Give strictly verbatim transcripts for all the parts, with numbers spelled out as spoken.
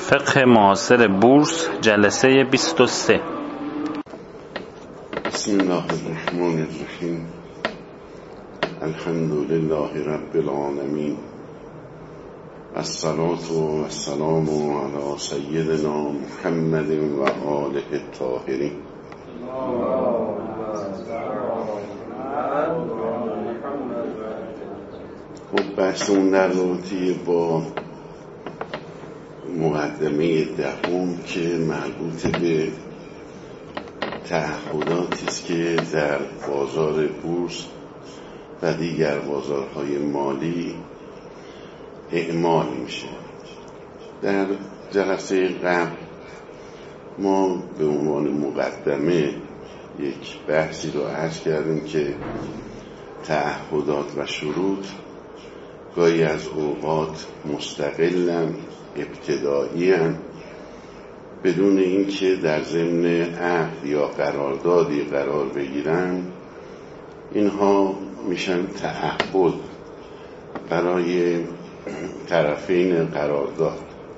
فقه معاصر بورس جلسه بیست و سه. بسم الله الرحمن الرحیم. الحمد لله رب العالمین، الصلاة و السلام علی سیدنا محمد و آله الطاهرین. خب بحثمون در رابطه با مقدمه دهم که مربوط به تعهداتی است که در بازار بورس و دیگر بازارهای مالی اعمال میشه. در جلسه قبل ما به عنوان مقدمه یک بحثی رو عرض کردیم که تعهدات و شروط گاهی از اوقات مستقلن، ابتدایی‌اند، بدون اینکه در ضمن عقد یا قراردادی قرار بگیرن. اینها میشن تعهد برای طرفین قرارداد.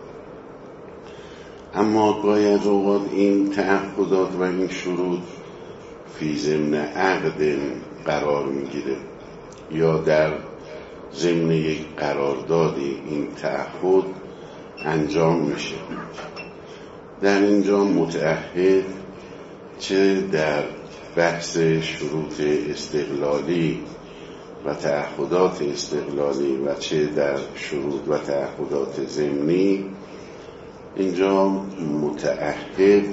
اما گاهی از اوقات این تعهدات و این شروط فی ضمن عقد قرار میگیره یا در ضمن یک قراردادی این تعهد انجام میشه. در اینجا متعهد چه در بحث شروط استقلالی و تعهدات استقلالی و چه در شروط و تعهدات ضمنی، اینجا متعهد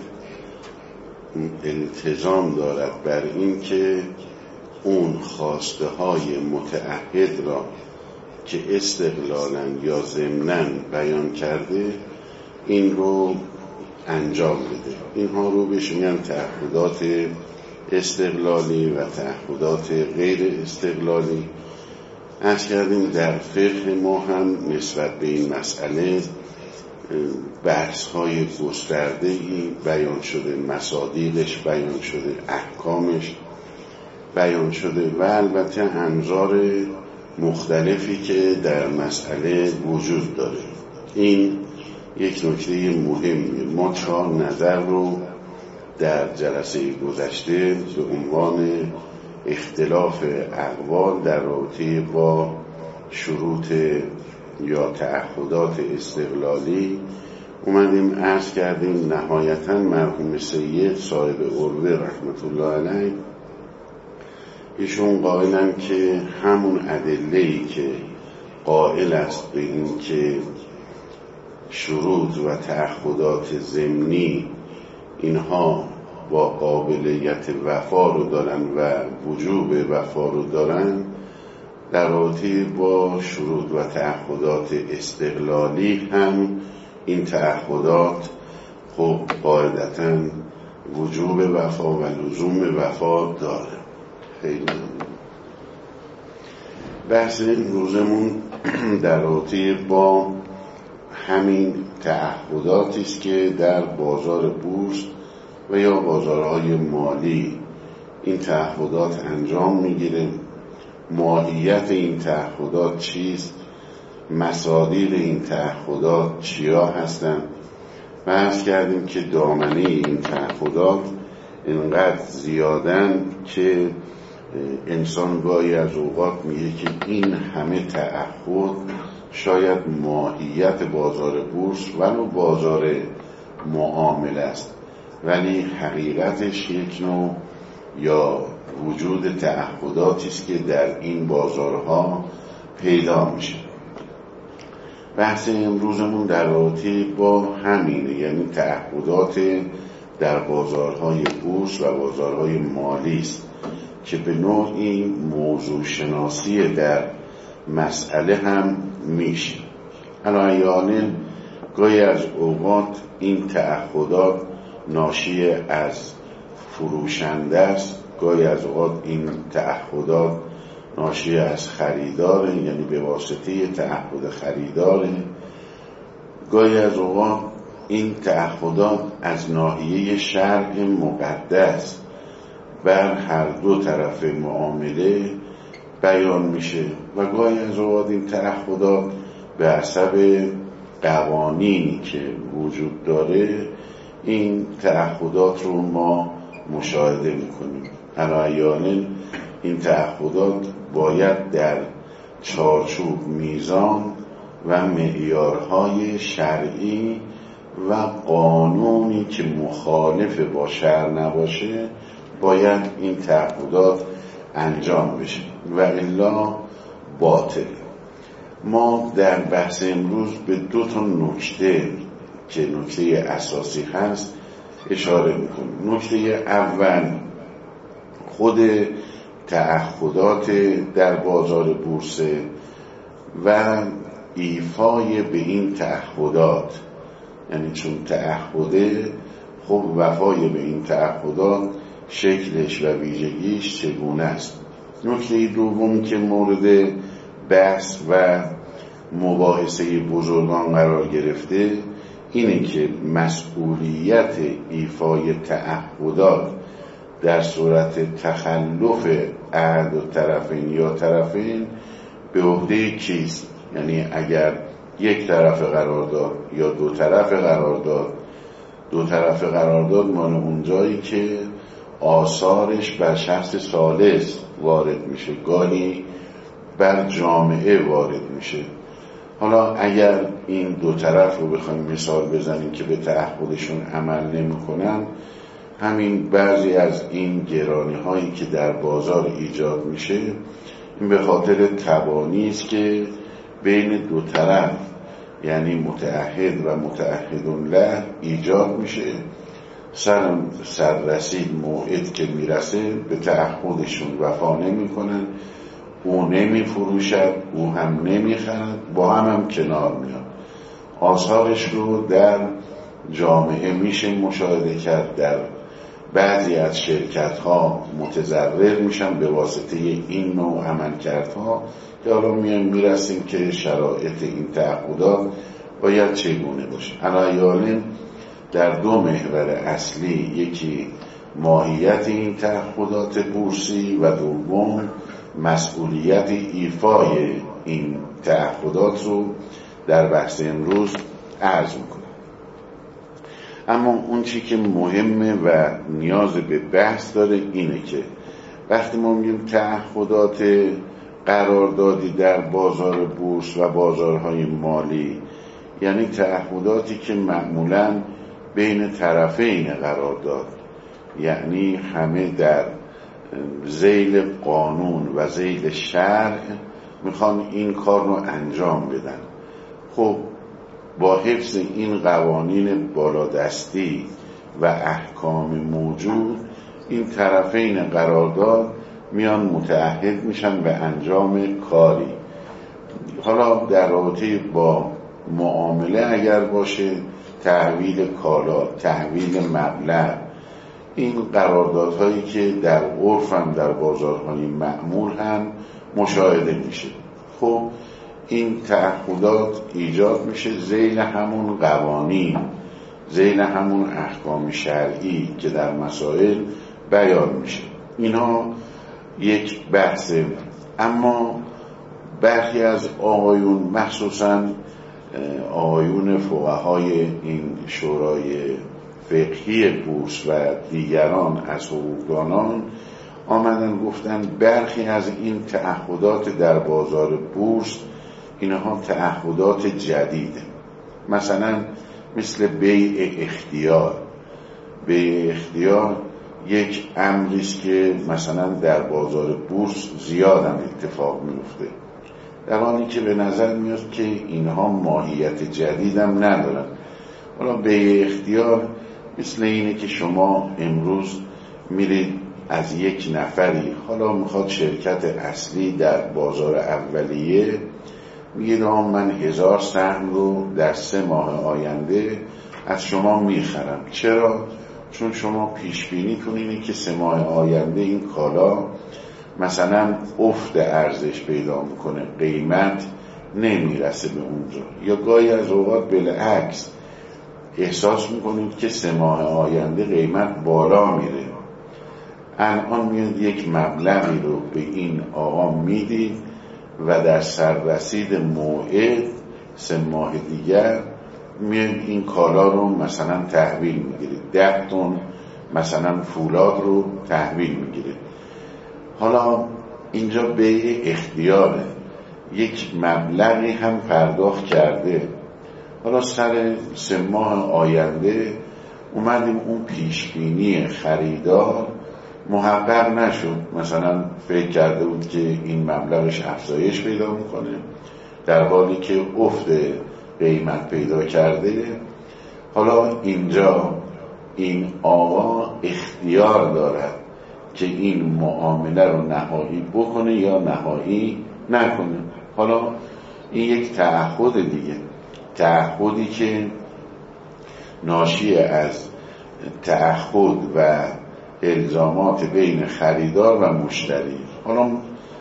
التزام دارد بر این که اون خواسته های متعهد را که استقلالاً یا ضمناً بیان کرده این رو انجام بده. اینها رو بهش میگن تعهدات استقلالی و تعهدات غیر استقلالی. عرض کردیم در فقه ما هم نسبت به این مسئله بحث های گسترده‌ای بیان شده، مصادیقش بیان شده، احکامش بیان شده و البته انظار مختلفی که در مسئله وجود داره. این یک نکته مهمیه. ما چهار نظر رو در جلسه گذشته به عنوان اختلاف اقوال در رابطه با شروط یا تعهدات استقلالی اومدیم عرض کردیم. نهایتاً مرحوم سید صاحب عروه رحمت الله علیه ایشون قائلن که همون ادله‌ای که قائل است به این که شروط و تعهدات ضمنی اینها با قابلیت وفا رو دارن و وجوب وفا رو دارن، در رابطه با شروط و تعهدات استقلالی هم این تعهدات خب قاعدتاً وجوب وفا و لزوم وفا داره. خیلی بحث روزمون در رابطه با همین تعهداتی است که در بازار بورس و یا بازارهای مالی این تعهدات انجام میگیره. ماهیت این تعهدات چیست؟ مصادیق این تعهدات چیا هستند؟ و عرض کردیم که دامنه این تعهدات اینقدر زیادن که انسان گاهی از اوقات میگه که این همه تعهد شاید ماهیت بازار بورس ولو بازار معامله است، ولی حقیقتش یک نوع یا وجود تعهداتی است که در این بازارها پیدا میشه. بحث امروزمون در رابطه با همینه، یعنی تعهدات در بازارهای بورس و بازارهای مالی است که به نوعی موضوع شناسی در مسئله هم میشه. علایالن گاهی از اوقات این تعهدات ناشی از فروشنده است، گاهی از اوقات این تعهدات ناشی از خریداره، یعنی به واسطه تعهد خریداره. گاهی از اوقات این تعهدات از ناحیه شرع مقدس بر هر دو طرف معامله بیان میشه و گاهی از اوقات این تعهدات به حسب قوانینی که وجود داره این تعهدات رو ما مشاهده میکنیم. علایالن این تعهدات باید در چارچوب میزان و معیارهای شرعی و قانونی که مخالف با شرع نباشه باید این تعهدات انجام بشه و الا باطل. ما در بحث امروز به دو تا نکته که نکته اساسی هست اشاره میکنیم. نکته اول خود تعهدات در بازار بورسه و ایفای به این تعهدات، یعنی چون تعهده خب وفای به این تعهدات شکلش و ویژگیش چگونه است. نکته دوم که مورد بحث و مباحثه بزرگان قرار گرفته اینه که مسئولیت ایفای تعهدات در صورت تخلف احد الطرفین یا طرفین به عهده کیست. یعنی اگر یک طرف قرارداد یا دو طرف قرارداد دو طرف قرارداد مال اونجایی که آثارش بر شخص ثالث وارد میشه، گاهی بر جامعه وارد میشه. حالا اگر این دو طرف رو بخوایم مثال بزنیم که به تعهدشون عمل نمی‌کنن، همین بعضی از این گرانی هایی که در بازار ایجاد میشه این به خاطر تبانی است که بین دو طرف یعنی متعهد و متعهدون له ایجاد میشه. سر سررسید موعد که میرسه به تعهدشون وفا نمی‌کنن، او نمی فروشد، او هم نمی خرد، با هم هم کنار میاد. آثارش رو در جامعه میشه مشاهده کرد. در بعضی از شرکت ها متضرر میشن به واسطه این نوع عملکردها که حالا میایم میرسیم که شرایط این تعهدات باید چگونه باشه. علایالن در دو محور اصلی، یکی ماهیت این تعهدات بورسی و دوم مسئولیت ایفای این تعهدات رو در بحث امروز عرض میکنم. اما اون چی که مهمه و نیاز به بحث داره اینه که وقتی ما میگیم تعهدات قراردادی در بازار بورس و بازارهای مالی، یعنی تعهداتی که معمولاً بین طرفین قرارداد، یعنی همه در ذیل قانون و ذیل شرع میخوان این کار رو انجام بدن. خب با حفظ این قوانین بالادستی و احکام موجود این طرفین قرارداد میان متعهد میشن به انجام کاری. حالا در رابطه با معامله اگر باشه، تحویل کالا، تحویل مبلغ، این قراردادهایی که در عرف هم در بازارهای معمول هم مشاهده میشه. خب این تعهدات ایجاد میشه ذیل همون قوانین، ذیل همون احکام شرعی که در مسائل بیان میشه. اینا یک بحثه. اما برخی از آقایون، مخصوصاً آقایون فقهای این شورای فقهی بورس و دیگران از حقوقدانان آمدن گفتن برخی از این تعهدات در بازار بورس اینها تعهدات جدیده. مثلا مثل بیع اختیار. بیع اختیار یک امریست که مثلا در بازار بورس زیاد هم اتفاق میفته، در حالی که به نظر میاد که اینها ماهیت جدید هم ندارن. حالا بیع اختیار مثل اینه که شما امروز میرید از یک نفری، حالا میخواد شرکت اصلی در بازار اولیه، میگه من هزار سهم رو در سه ماه آینده از شما میخرم. چرا؟ چون شما پیش بینیتون اینه که سه ماه آینده این کالا مثلا افت ارزش پیدا میکنه، قیمت نمیرسه به اونجا، یا گاهی از اوقات بالعکس احساس میکنید که سه ماه آینده قیمت بالا میره. الان میاد یک مبلغی رو به این آقا میدید و در سررسید موعد سه ماه دیگر میاد این کالا رو مثلا تحویل میگیرید، ده تن مثلا فولاد رو تحویل میگیرید. حالا اینجا به اختیاره، یک مبلغی هم پرداخت کرده. حالا سر سه ماه آینده اومدیم اون پیشبینی خریدار محقق نشد، مثلا فکر کرده بود که این مبلغش افزایش پیدا میکنه در حالی که افت قیمت پیدا کرده. حالا اینجا این آقا اختیار دارد که این معامله رو نهایی بکنه یا نهایی نکنه. حالا این یک تعهد دیگه، تعهدی که ناشی از تعهد و الزامات بین خریدار و مشتری. حالا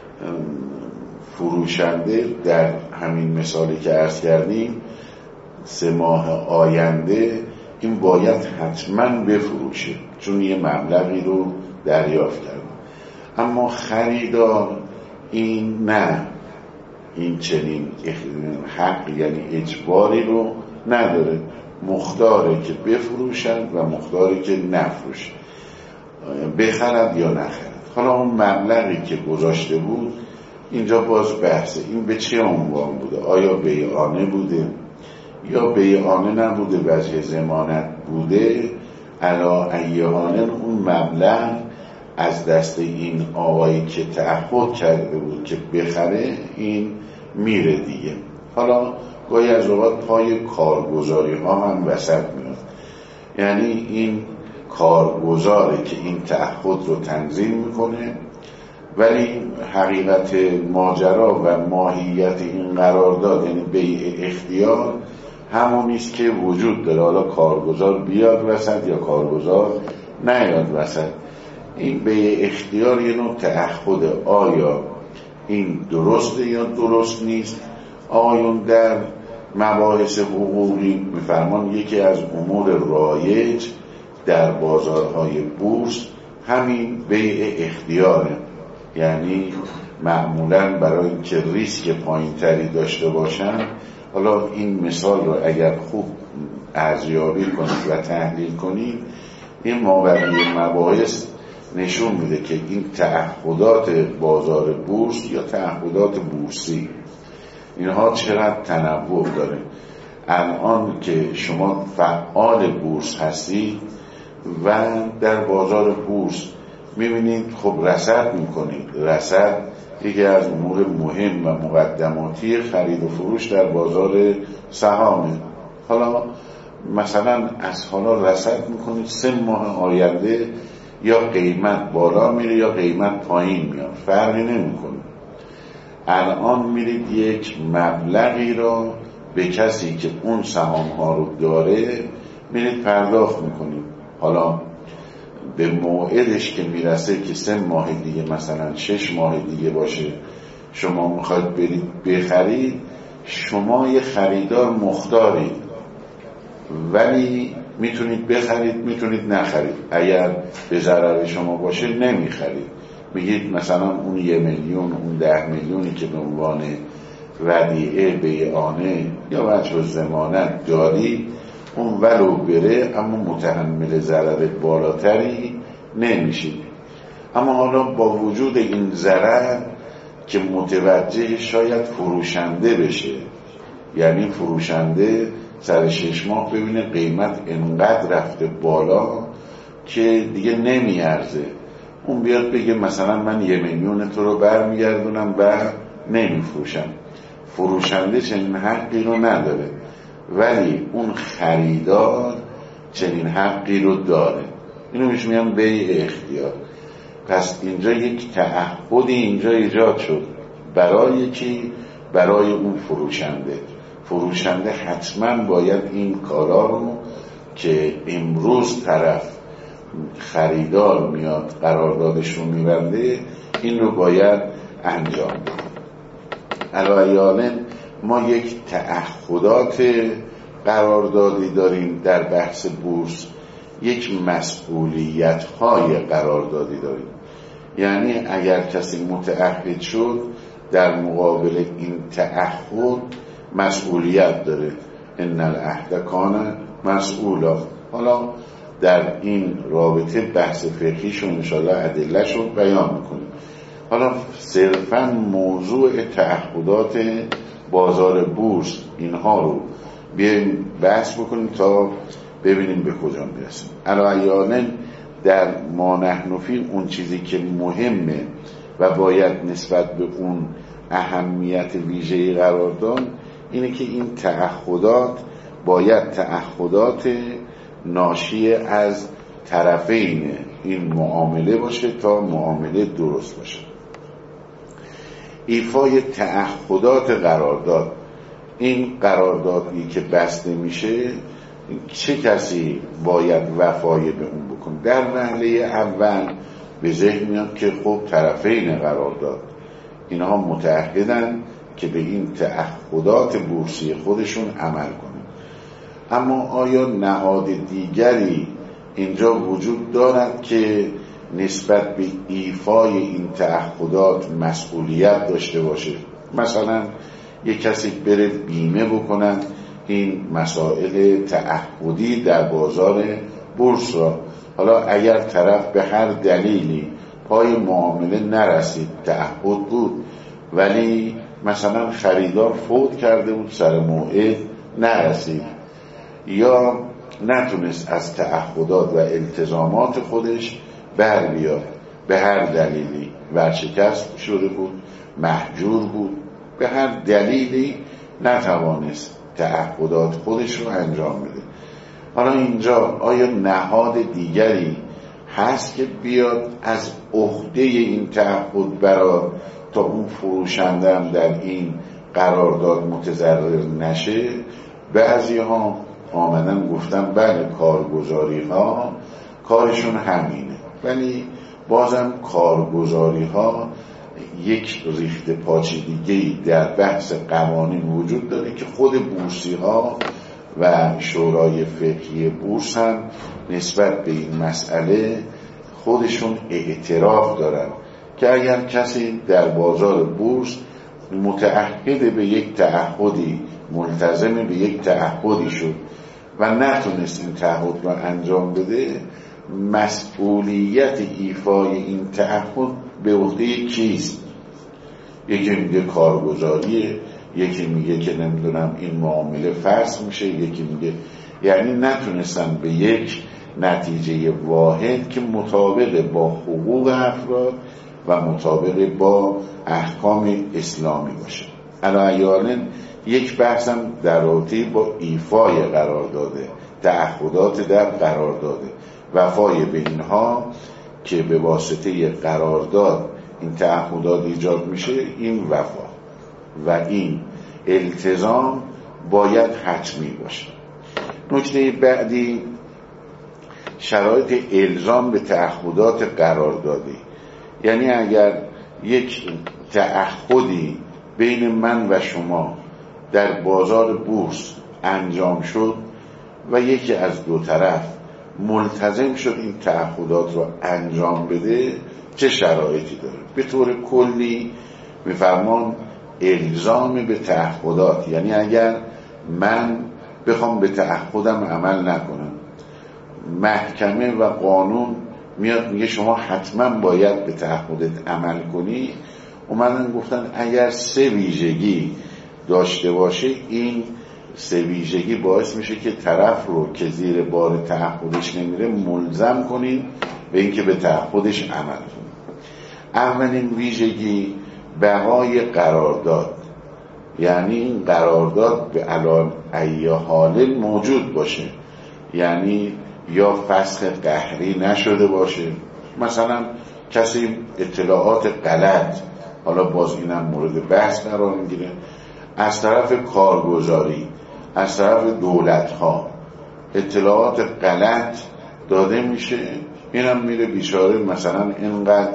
فروشنده در همین مثالی که عرض کردیم سه ماه آینده این باید حتما بفروشه چون یه مبلغی رو دریافت کرده. اما خریدار این نه، این چنین حق یعنی اجباری رو نداره، مختاره که بفروشند و مختاره که نفروشند، بخرد یا نخرد. حالا اون مبلغی که گذاشته بود اینجا باز بحثه این به چه عنوان بوده، آیا بیعانه بوده یا بیعانه نبوده، وجه ضمانت بوده. علا ایهانه اون مبلغ از دست این آقایی که تعهد کرده بود که بخره این میره دیگه. حالا گاهی از اوقات پای کارگزاری ها هم وسط میاد، یعنی این کارگزاره که این تعهد رو تنظیم میکنه، ولی حقیقت ماجرا و ماهیت این قرارداد یعنی بیع اختیار همونیست که وجود داره. حالا کارگزار بیاد وسط یا کارگزار نیاد وسط، این بیع اختیار یه نوع تعهد. آیا این درسته یا درست نیست؟ آقایون در مباحث حقوقی میفرمان یکی از امور رایج در بازارهای بورس همین بیع اختیاره، یعنی معمولاً برای اینکه ریسک پایین‌تری داشته باشن. حالا این مثال رو اگر خوب ارزیابی کنید و تحلیل کنید این مابقی مباحث نشون میده که این تعهدات بازار بورس یا تعهدات بورسی اینها چقدر تنوع داره. الان که شما فعال بورس هستید و در بازار بورس میبینید خب رصد میکنید، رصد یکی از امور مهم و مقدماتی خرید و فروش در بازار سهامه. حالا مثلا از حالا رصد میکنید سه ماه آینده یا قیمت بالا میره یا قیمت پایین میاد، فرقی نمیکنه. الان میرید یک مبلغی را به کسی که اون سهام ها رو داره میرید پرداخت میکنید. حالا به موعدش که میرسه که سه ماه دیگه مثلا شش ماه دیگه باشه شما میخواید برید بخرید، شما یه خریدار مختارید ولی میتونید بخرید میتونید نخرید. اگر به ضرر شما باشه نمیخرید، میگید مثلا اون یه میلیون اون ده میلیونی که به عنوان ودیعه بیعانه یا وجه ضمانت داری اون ولو بره اما متحمل ضرر بالاتری نمیشید. اما حالا با وجود این ضرر که متوجه شاید فروشنده بشه، یعنی فروشنده سر شش ماه ببینه قیمت انقدر رفته بالا که دیگه نمیارزه، اون بیاد بگه مثلا من یه میلیون تو رو برمیگردونم و نمیفروشم. فروشنده چنین حقی رو نداره ولی اون خریدار چنین حقی رو داره. اینو میشه میگم بیع اختیار. پس اینجا یک تعهدی اینجا ایجاد شد برای کی؟ برای اون فروشنده. فروشنده حتما باید این کارا رو که امروز طرف خریدار میاد قراردادش رو میبنده این رو باید انجام بده. علاوه ما یک تعهدات قراردادی داریم در بحث بورس، یک مسئولیت های قراردادی داریم. یعنی اگر کسی متعهد شد در مقابل این تعهد مسئولیت داره. ان العهد کان مسئولا. حالا در این رابطه بحث فقهیشون انشاءالله ادله‌شون بیان میکنیم. حالا صرفاً موضوع تعهدات بازار بورس اینها رو بیایم بحث بکنیم تا ببینیم به کجا میرسیم. علاوه در ما نحن فی اون چیزی که مهمه و باید نسبت به اون اهمیت ویژه‌ای قرار داد اینه که این تعهدات باید تعهدات ناشی از طرفین این معامله باشه تا معامله درست باشه. ایفای تعهدات قرارداد، این قراردادی که بسته میشه چه کسی باید وفای به اون بکنه؟ در مرحله اول به ذهن میاد که خب طرفین قرارداد اینها متعهدن که به این تعهدات بورسی خودشون عمل کنن. اما آیا نهاد دیگری اینجا وجود دارد که نسبت به ایفای این تعهدات مسئولیت داشته باشه؟ مثلا یک کسی بره بیمه بکنن این مسائل تعهدی در بازار بورس را. حالا اگر طرف به هر دلیلی پای معامله نرسید، تعهد بود ولی مثلا خریدار فوت کرده بود، سر موعد نرسید یا نتونست از تعهدات و التزامات خودش بر بیاد، به هر دلیلی ورشکست شده بود، مهجور بود، به هر دلیلی نتوانست تعهدات خودش رو انجام بده. حالا اینجا آیا نهاد دیگری هست که بیاد از عهده این تعهد برات تا اون فروشنده هم در این قرارداد متضرر نشه؟ بعضی ها آمدن گفتن بله کارگزاری ها کارشون همینه، ولی بازم کارگزاری ها یک ریخت پاچیدگی در بحث قوانین وجود داره که خود بورسی ها و شورای فقهی بورس هم نسبت به این مسئله خودشون اعتراف دارن که اگر کسی در بازار بورس متعهد به یک تعهدی، ملتزم به یک تعهدی شد و نتونست این تعهد را انجام بده، مسئولیت ایفای این تعهد به عهده کیست؟ یکی میگه کارگزاریه، یکی میگه که نمیدونم این معامله فسخ میشه، یکی میگه، یعنی نتونستن به یک نتیجه واحد که مطابق با حقوق افراد و مطابق با احکام اسلامی باشه. علاوه یک بحثم در رابطه با ایفای قرارداده، تعهدات در قرارداده، وفای به اینها که به واسطه قرارداد این تعهدات ایجاد میشه، این وفا و این التزام باید حتمی باشه. نکته بعدی شرایط الزام به تعهدات قراردادی، یعنی اگر یک تعهدی بین من و شما در بازار بورس انجام شد و یکی از دو طرف ملتزم شد این تعهدات رو انجام بده، چه شرایطی داره؟ به طور کلی میفرمان الزام به تعهدات، یعنی اگر من بخوام به تعهدم عمل نکنم، محکمه و قانون میاد میگه شما حتما باید به تعهدت عمل کنی. اومدن گفتن اگر سه ویژگی داشته باشه، این سه ویژگی باعث میشه که طرف رو که زیر بار تعهدش نمیره ملزم کنین به اینکه به تعهدش عمل کنه. اولین ویژگی بقای قرارداد، یعنی این قرارداد به علال ای حال موجود باشه، یعنی یا فسخ قهری نشده باشه. مثلا کسی اطلاعات غلط، حالا باز اینم مورد بحث قرار میگیره، از طرف کارگزاری، از طرف دولت ها اطلاعات غلط داده میشه، اینم میره بیچاره مثلا اینقدر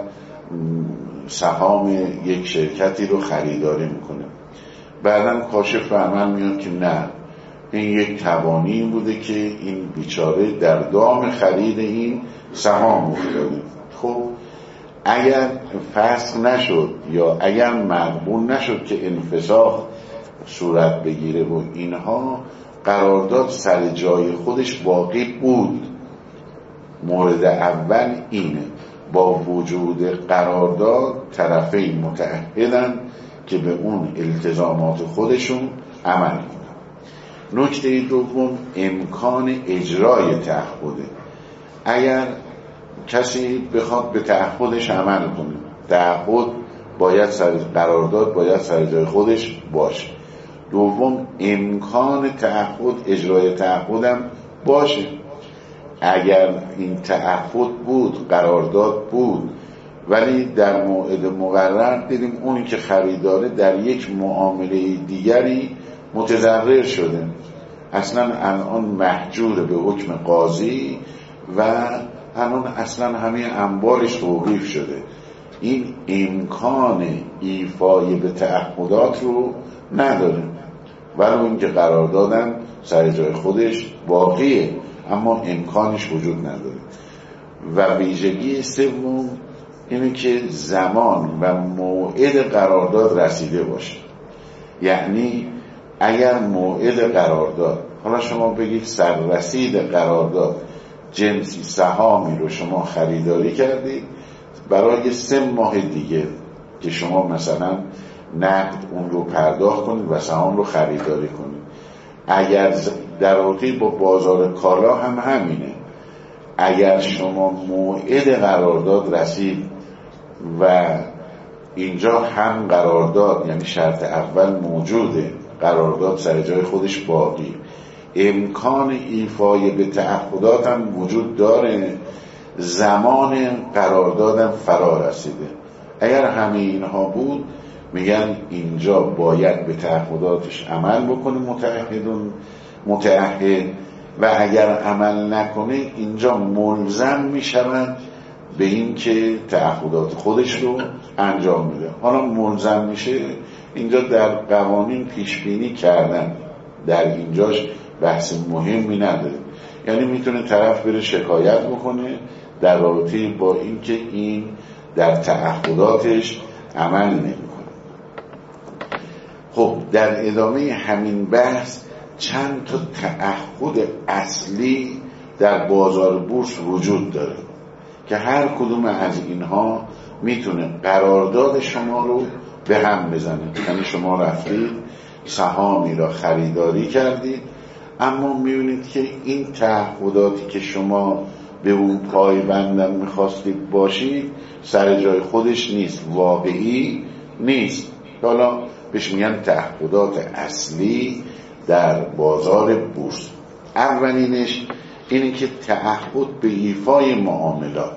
سهام یک شرکتی رو خریداری میکنه، بعدن کاشف عمل میاد که نه، این یک توانی بوده که این بیچاره در دام خرید این سهام افتاده. خب اگر فسخ نشد یا اگر مقبول نشد که انفساخ صورت بگیره و اینها، قرارداد سر جای خودش باقی بود. مورد اول اینه، با وجود قرارداد طرفین متعهدن که به اون التزامات خودشون عمل کنن. نکته دوم امکان اجرای تعهده. اگر کسی بخواد به تعهدش عمل کنه، تعهد باید سر قرارداد باید سر جای خودش باشه. دوم امکان تعهد، اجرای تعهدم باشه. اگر این تعهد بود، قرارداد بود، ولی در موعد مقرر دیدیم اونی که خریداره در یک معامله دیگری متضرر شده، اصلا الان محجور به حکم قاضی و الان اصلا همه اموالش توقیف شده، این امکان ایفای به تعهدات رو نداره، ولی اون که قرار دادن سر جای خودش باقیه اما امکانش وجود نداره. و ویژگی سوم اینه که زمان و موعد قرارداد رسیده باشه. یعنی اگر موعد قرارداد، حالا شما بگید سررسید قرارداد جنسی سهامی رو شما خریداری کردید برای سه ماه دیگه که شما مثلا نقد اون رو پرداخت کنید و سهام رو خریداری کنید. اگر در رابطه با بازار کالا هم همینه، اگر شما موعد قرارداد رسید و اینجا هم قرارداد یعنی شرط اول موجوده، قرارداد سر جای خودش باقی، امکان ایفای به تعهدات هم وجود داره، زمان قراردادم فرا رسیده. اگر همه اینها بود میگن اینجا باید به تعهداتش عمل بکنه متعهدون متعهد، و اگر عمل نکنه اینجا ملزم میشوند به این که تعهدات خودش رو انجام میده. حالا ملزم میشه اینجا در قوانین پیش بینی کردن، در اینجاش بحث مهمی نداره. یعنی میتونه طرف بره شکایت بکنه در رابطه با اینکه این در تعهداتش عمل نمیکنه. خب در ادامه همین بحث چند تا تعهد اصلی در بازار بورس وجود داره که هر کدوم از اینها میتونه قرارداد شما رو به هم بزنه. یعنی شما رفتید سهامی را خریداری کردید اما میبینید که این تعهداتی که شما به اون پایبندن میخواستید باشید سر جای خودش نیست، واقعی نیست. حالا بهش میگن تعهدات اصلی در بازار بورس. اولینش اینه که تعهد به ایفای معاملات.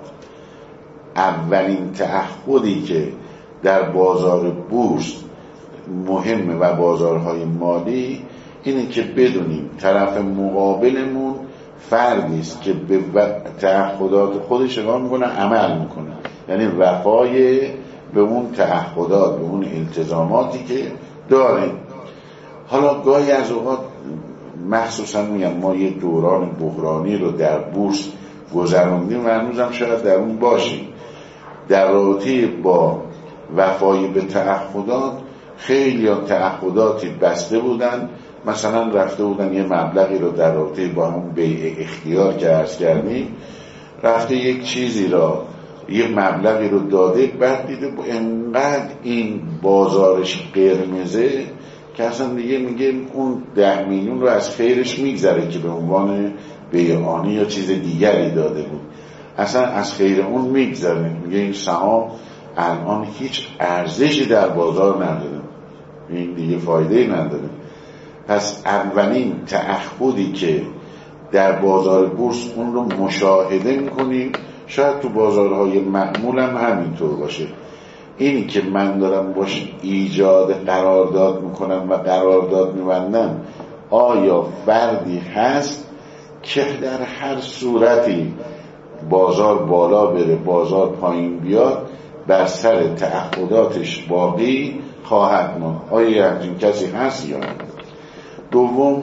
اولین تعهدی که در بازار بورس مهمه و بازارهای مالی اینه که بدونیم طرف مقابلمون فردی است که به تعهدات خودش اقامت میکنه، عمل میکنه، یعنی وفای به اون تعهدات، به اون التزاماتی که داره. حالا گاهی از اوقات مخصوصا میگم ما یه دوران بحرانی رو در بورس گذروندیم و هنوزم شاید در اون باشیم. در رابطه با وفای به تعهدات خیلی تعهداتی بسته بودن، مثلا رفته بودن یه مبلغی رو در رابطه با همون بیع اختیار که عرض کردیم، رفته یک چیزی را یه مبلغی رو داده، بعد دیده انقدر این بازارش قرمزه که اصلا دیگه میگه اون ده میلیون رو از خیرش میگذره که به عنوان بیعانی یا چیز دیگری داده بود، اصلا از خیر اون میگذره، میگه این سهام الان هیچ ارزشی در بازار نداره، این دیگه فایده نداره. پس اولین تعهدی که در بازار بورس اون رو مشاهده میکنیم، شاید تو بازارهای معمول هم همینطور باشه، اینی که من دارم باش ایجاد قرارداد میکنم و قرارداد میبندم، آیا فردی هست که در هر صورتی بازار بالا بره بازار پایین بیاد بر سر تعهداتش باقی خواهد ماند؟ آیا همچین کسی هست یا نه؟ دوم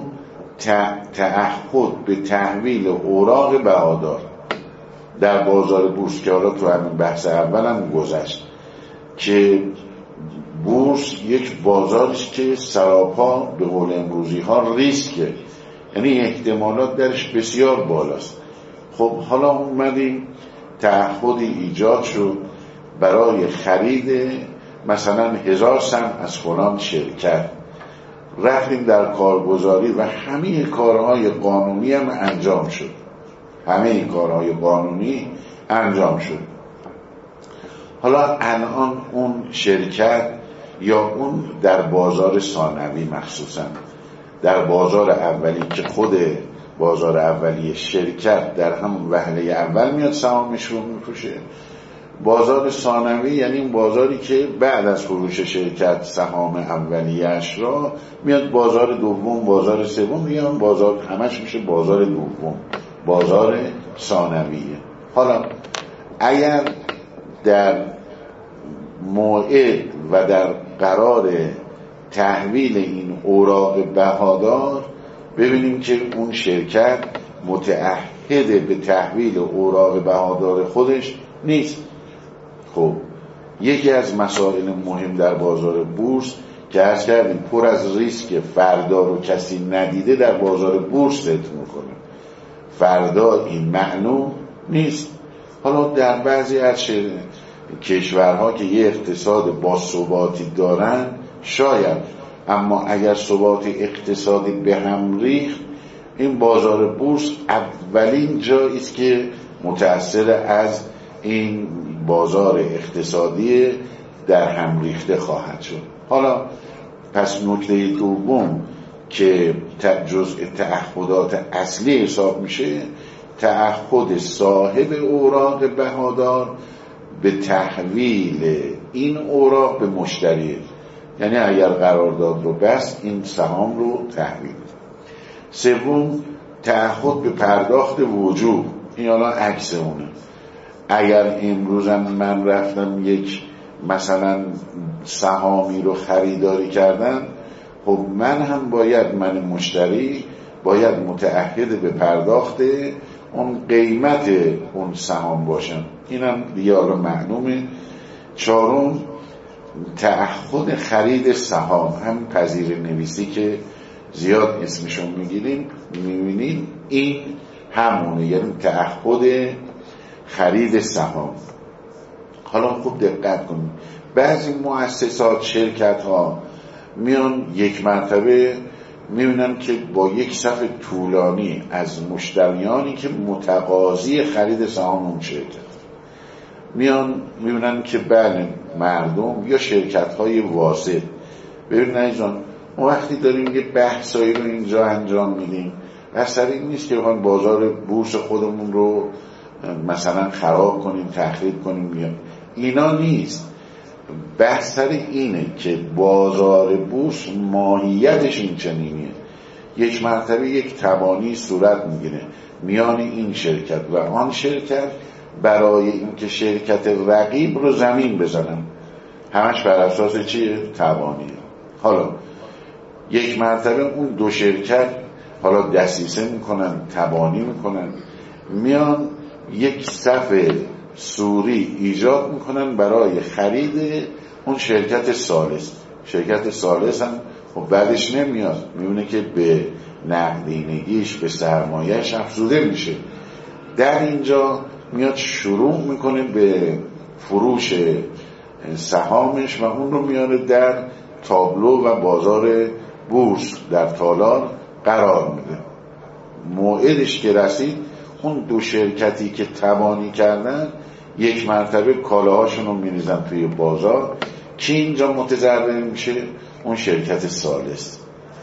تعهد به تحویل اوراق بهادار در بازار بورس که حالا تو همین بحث اول هم گذشت که بورس یک بازاریست که سراپا به قول امروزی ها ریسکه، یعنی احتمالات درش بسیار بالاست. خب حالا اومدیم تعهدی ایجاد شد برای خرید مثلا هزار سهم از فلان شرکت، رفتیم در کارگزاری و همه کارهای قانونی هم انجام شد، همه کارهای قانونی انجام شد. حالا الان اون شرکت یا اون در بازار ثانوی، مخصوصا در بازار اولی که خود بازار اولی شرکت در همون وهله اول میاد سهامش رو میفروشه، بازار ثانوی یعنی اون بازاری که بعد از فروش شرکت سهام اولیه‌اش را میاد بازار دوم، بازار سوم، میان بازار همش میشه بازار دوم، بازار ثانویه. حالا اگر در موعد و در قرار تحویل این اوراق بهادار ببینیم که اون شرکت متعهد به تحویل اوراق بهادار خودش نیست. خب یکی از مسائل مهم در بازار بورس که عرض کردیم پر از ریسک، فردا رو کسی ندیده در بازار بورس ست میکنه، فردا این معلوم نیست. حالا در بعضی از کشورها که یه اقتصاد با ثباتی دارن شاید، اما اگر ثبات اقتصادی به هم ریخت، این بازار بورس اولین جایی است که متأثر از این بازار اقتصادی در هم ریخته خواهد شد. حالا پس نکته دوم که جزء تعهدات اصلی حساب میشه، تعهد صاحب اوراق بهادار به تحویل این اوراق به مشتری، یعنی اگر قرارداد رو بست این سهام رو تحویل. سوم تعهد به پرداخت وجوب، این حالا عکس اونه. اگر امروزم من رفتم یک مثلا سهامی رو خریداری کردم، خب من هم باید، من مشتری باید متعهد به پرداخت اون قیمت اون سهام باشم. اینم دیگه حالا معلومه. چهارم تعهد خرید سهام، هم پذیر نویسی که زیاد اسمشون میگیریم میبینیم، این همونه، یعنی تعهد خرید سهام. حالا خوب دقت کنید، بعضی مؤسسات، شرکت ها میان یک مرتبه میبینن که با یک صف طولانی از مشتریانی که متقاضی خرید سهام اون شرکت میان میبینن که بله مردم یا شرکت های واسط، ببینن ایجان ما وقتی داریم یه بحثایی رو اینجا انجام میدیم، اصلا این نیست که بخوایم بازار بورس خودمون رو مثلا خراب کنیم، تخریب کنیم بیان. اینا نیست. بحث سر اینه که بازار بورس ماهیتش این چنینیه. یک مرتبه یک تبانی صورت میگیره میان این شرکت و آن شرکت برای اینکه شرکت رقیب رو زمین بزنن، همش بر اساس چیه؟ تبانیه. حالا یک مرتبه اون دو شرکت حالا دسیسه میکنن، تبانی میکنن، میان یک صف سوری ایجاد میکنن برای خرید اون شرکت ثالث. شرکت ثالث هم خب بعدش نمیاد، میبینه که به نقدینگیش، به سرمایهش افزوده میشه. در اینجا میاد شروع میکنه به فروش سهامش و اون رو میاره در تابلو و بازار بورس در تالار قرار میده. موعدش که رسید، اون دو شرکتی که تبانی کردن یک مرتبه کالاهاشون رو میریزن توی بازار. کی اینجا متضرر میشه؟ اون شرکت ثالث.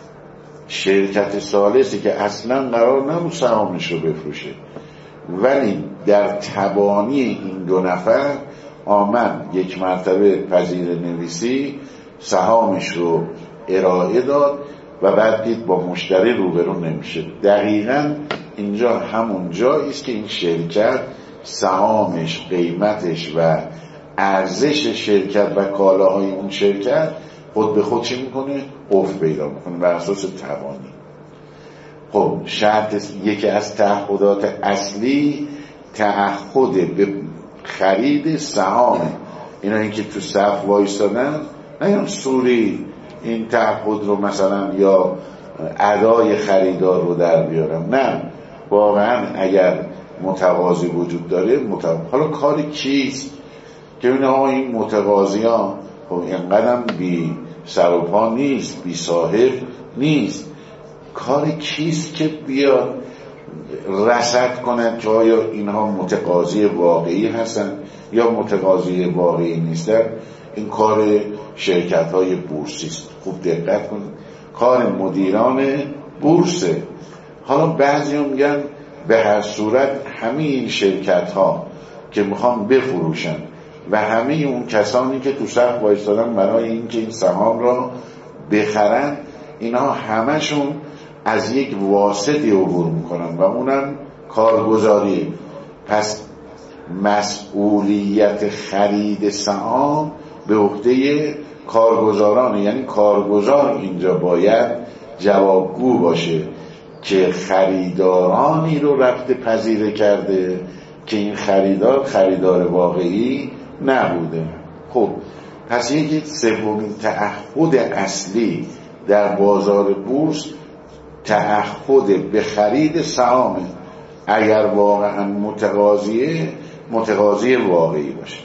شرکت ثالثی که اصلا قرار نبود سهامش رو بفروشه، ولی در تبانی این دو نفر آمد یک مرتبه پذیر نویسی سهامش رو ارائه داد و بعد دید با مشتری روبرو نمیشه. دقیقاً اینجا همون جایی است که این شرکت سهامش، قیمتش و ارزش شرکت و کالاهای اون شرکت خود به خود چی میکنه؟ افت پیدا میکنه بر اساس توانی. خب شرط یکی از تعهدات اصلی تعهد به خرید سهام. اینا این که تو صف وایستادن نیان سوری این تعهد رو مثلا یا ادای خریدار رو در بیارم. نه، واقعا اگر متقاضی وجود داره متقاضی. حالا کار کیست که این آقا این متقاضی ها خب اینقدر بی سر و پا نیست، بی صاحب نیست. کار کیست که بیاد رصد کنند که آیا اینها متقاضی واقعی هستن یا متقاضی واقعی نیستن؟ این کار شرکت های بورسی است. خوب دقت کنید، کار مدیران بورسه. حالا بعضی هم میگن به هر صورت همه این شرکت ها که میخوان بفروشن و همه اون کسانی که تو صف وایستادن برای اینکه این سهام را بخرن، اینها همشون از یک واسطی عبور میکنن و اونم کارگزاری. پس مسئولیت خرید سهام به عهده کارگزارانه، یعنی کارگزار اینجا باید جوابگو باشه که خریدارانی رو رفته پذیره کرده که این خریدار خریدار واقعی نبوده. خب پس یکی سومین تعهد اصلی در بازار بورس تعهد به خرید سهامه، اگر واقعا متقاضیه متقاضی واقعی باشه.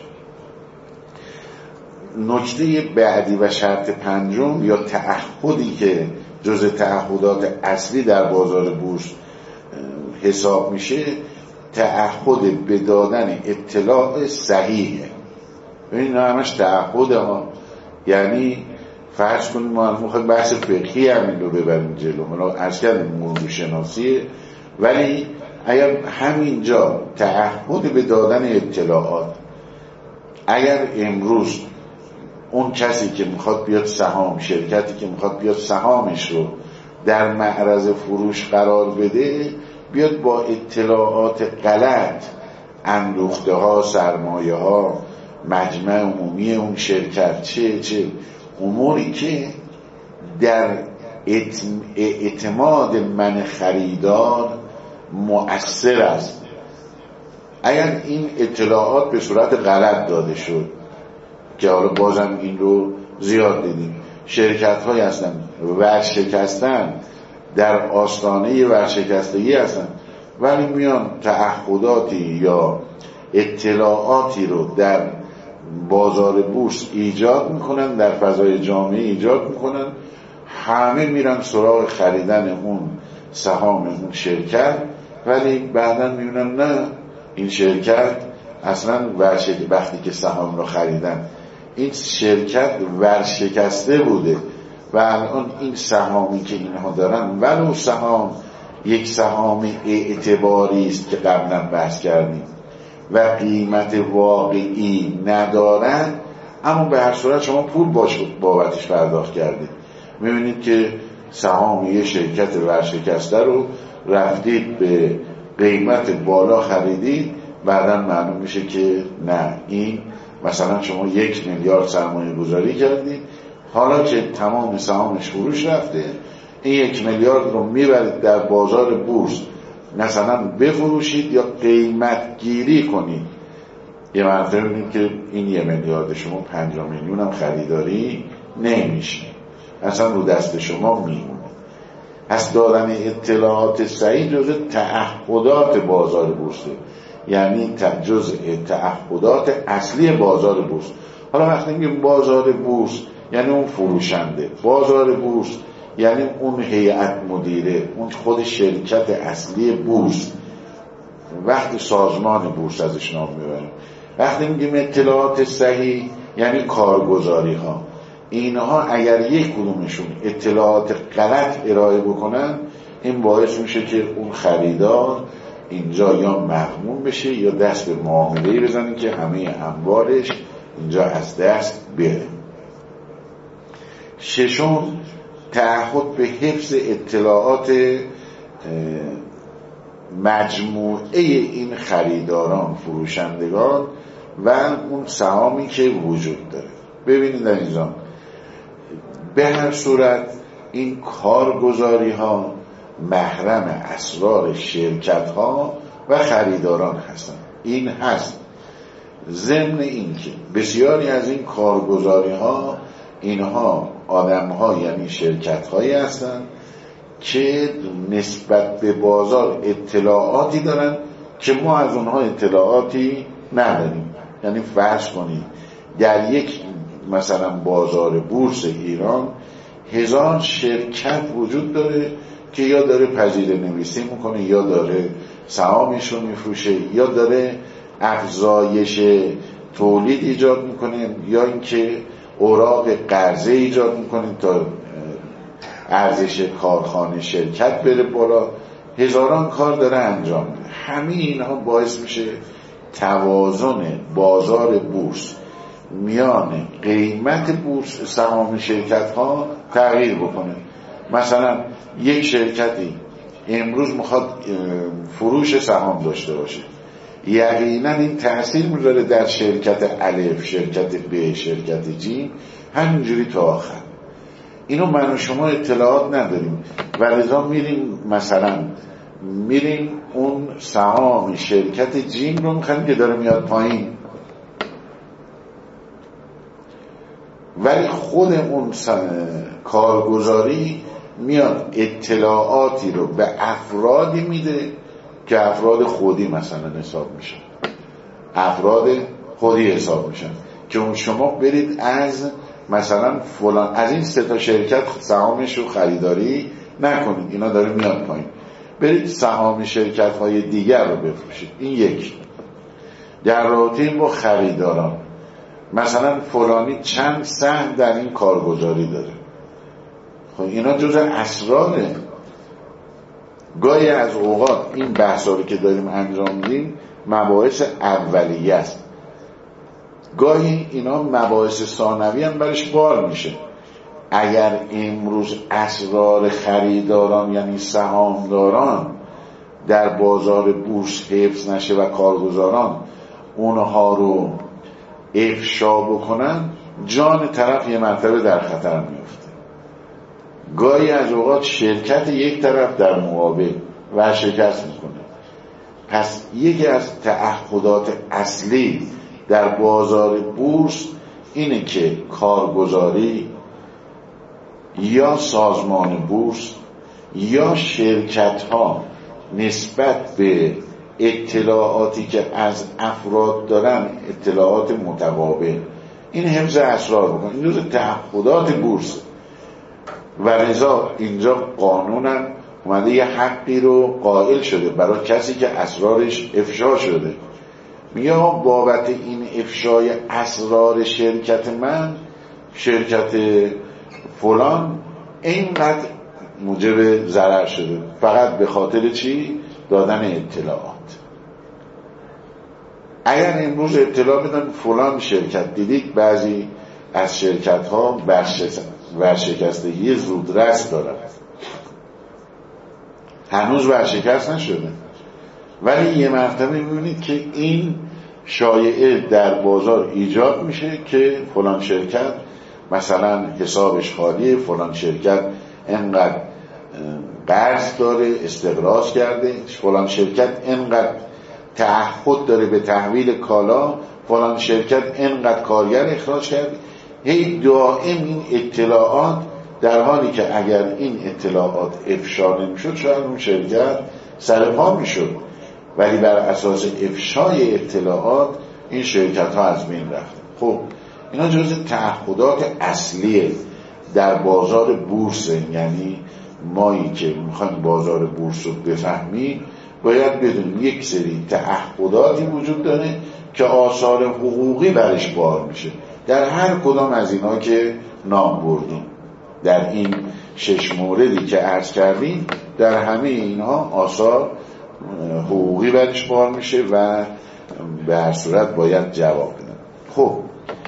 نکته بعدی و شرط پنجم یا تعهدی که جز تعهدات اصلی در بازار بورس حساب میشه، تعهد به دادن اطلاع صحیحه. ببین همش تعهده ها، یعنی فرض کنیم ما میخوایم بحث فقهی همین رو ببریم جلو، ما عرض کردیم موضوع شناسیه، ولی اگر همینجا تعهد به دادن اطلاعات، اگر امروز اون کسی که میخواد بیاد سهام، شرکتی که میخواد بیاد سهامش رو در معرض فروش قرار بده، بیاد با اطلاعات غلط اندوخته ها، سرمایه ها، مجمع عمومی اون شرکت، چه چه اموری که در اعتماد من خریدار مؤثر است، اگر این اطلاعات به صورت غلط داده شد، که حالا بازم این رو زیاد دیدیم، شرکت های هستن ورشکستن، در آستانه ورشکستگی هستن، ولی میان تعهداتی یا اطلاعاتی رو در بازار بورس ایجاد میکنن، در فضای جامعه ایجاد میکنن، همه میرن سراغ خریدن اون سهام اون شرکت، ولی بعداً میبینن نه، این شرکت اصلا ورشک... وقتی که سهام رو خریدن این شرکت ورشکسته بوده و الان این سهامی که اینها دارن ولو سهام یک سهام اعتباری است که قبلا بحث کردیم و قیمت واقعی ندارن، اما به هر صورت شما پول باش بابتش پرداخت کردید. میبینید که سهام یه شرکت ورشکسته رو رفتید به قیمت بالا خریدید، بعدا معلوم میشه که نه، این مثلا شما یک میلیارد سرمایه گذاری کردید، حالا که تمام سهامش فروش رفته، این یک میلیارد رو میبرید در بازار بورس مثلا بفروشید یا قیمت گیری کنید، یه مرتبه میبینید که این یه میلیارد شما پنجاه میلیون هم خریداری نمیشه، اصلا رو دست شما میمونه. پس دادن اطلاعات صحیح جزء تعهدات بازار بورسه، یعنی جزء تعهدات اصلی بازار بورس. حالا وقتی میگیم بازار بورس یعنی اون فروشنده، بازار بورس یعنی اون هیئت مدیره، اون خود شرکت اصلی بورس، وقتی سازمان بورس ازش نام میبریم. وقتی میگیم اطلاعات صحیح یعنی کارگزاری ها، اینها اگر یک کدومشون اطلاعات غلط ارائه بکنن، این باعث میشه که اون خریدار اینجا یا مغموم بشه یا دست به معامله‌ای بزنه که همه اموالش اینجا از دست بره. ششم، تعهد به حفظ اطلاعات مجموعه این خریداران، فروشندگان و اون سهامی که وجود داره. ببینید در اینجا به هر صورت این کارگزاری ها محرم اسرار شرکت ها و خریداران هستند. این هست ضمن این که بسیاری از این کارگزاری ها، اینها آدم ها یعنی شرکت هایی هستند که نسبت به بازار اطلاعاتی دارن که ما از اونها اطلاعاتی نداریم. یعنی فرض کنید در یک مثلا بازار بورس ایران هزار شرکت وجود داره که یا داره پذیره نویسی میکنه، یا داره سهامش رو میفروشه، یا داره افزایش تولید ایجاد میکنه، یا اینکه اوراق قرضه ایجاد میکنه تا ارزش کارخانه شرکت بره بالا. هزاران کار داره انجام میده. همه اینها باعث میشه توازن بازار بورس میان قیمت بورس سهام شرکت ها تغییر بکنه. مثلا یک شرکتی امروز میخواد فروش سهام داشته باشه، یقینا این تأثیر میذاره در شرکت الف، شرکت ب، شرکت جیم، همینجوری تا آخر. اینو من و شما اطلاعات نداریم و لذا میریم مثلا میریم اون سهام شرکت جیم رو میخوایم که داره میاد پایین، ولی خود اون کارگزاری میاد اطلاعاتی رو به افرادی میده که افراد خودی مثلا حساب میشن، افراد خودی حساب میشن که اون شما برید از مثلا فلان از این سه تا شرکت سهامش رو خریداری نکنید، اینا داره میاد پایین، برید سهام شرکت های دیگر رو بفروشید. این یک. در رابطه با خریداران مثلا فلانی چند سهم در این کارگزاری داره، خب اینا جزء اسراره. گاهی از اوقات این بحثا رو که داریم انجام میدیم مباحث اولیه است، گاهی اینا مباحث ثانوی هم برش بار میشه. اگر امروز اسرار خریداران یعنی سهامداران در بازار بورس حفظ نشه و کارگزاران اونها رو افشا بکنن، جان طرف یه مرتبه در خطر میفته. گاهی از اوقات شرکت یک طرف در مقابل ورشکست میکنه. پس یکی از تعهدات اصلی در بازار بورس اینه که کارگزاری یا سازمان بورس یا شرکت ها نسبت به اطلاعاتی که از افراد دارن، اطلاعات متقابل، این حفظ اسرار بکن. این جزء تعهدات بورس و لذا اینجا قانونم اومده یه حقی رو قائل شده برای کسی که اسرارش افشا شده. میگه بابت این افشای اسرار شرکت من، شرکت فلان اینقدر موجب ضرر شده، فقط به خاطر چی؟ دادن اطلاعات. اگر امروز اطلاع بدن فلان شرکت دیدید بعضی از شرکت ها ورشکستگی زودرس دارن، هنوز ورشکست نشده، ولی یه مرتبه میبینید که این شایعه در بازار ایجاد میشه که فلان شرکت مثلا حسابش خالیه، فلان شرکت انقدر قرض داره، استقراض کرده، فلان شرکت انقدر تعهد داره به تحویل کالا، فلان شرکت انقدر کارگر اخراج کرده. هی دائم این اطلاعات، در حالی که اگر این اطلاعات افشا نمیشد شاید اون شرکت سرپا میشد، ولی بر اساس افشای اطلاعات این شرکت ها از بین رفت. خب اینا جزء تعهدات اصلیه در بازار بورس. یعنی مایی که میخوایم بازار بورس رو بفهمیم باید بدونیم یک سری تعهداتی وجود داره که آثار حقوقی برش بار میشه در هر کدام از اینا که نام بردیم. در این شش موردی که عرض کردیم در همه اینها آثار حقوقی برش بار میشه و به هر صورت باید جواب بدن. خب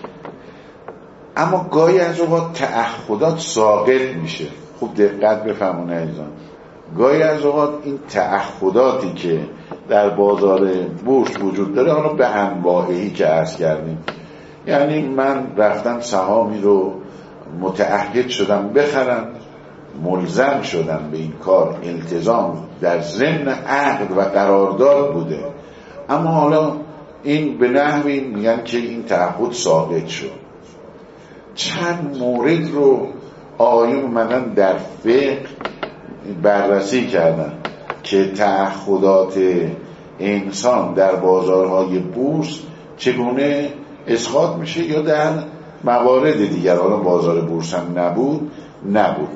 اما گاهی از اوقات تعهدات ساقط میشه. خوب دقت بفرمایید عزیزان، گاهی از اوقات این تعهداتی که در بازار بورس وجود داره، حالا به انواعی که عرض کردیم، یعنی من رفتم سهامی رو متعهد شدم بخرم، ملزم شدم به این کار، التزام در ضمن عقد و قرارداد بوده، اما حالا این به نحوی میگن که این تعهد ساقط شد. چند مورد رو آقایون اومدن در فقه بررسی کردن که تعهدات انسان در بازارهای بورس چگونه اسقاط میشه یا در موارد دیگر، حالا بازار بورس هم نبود نبود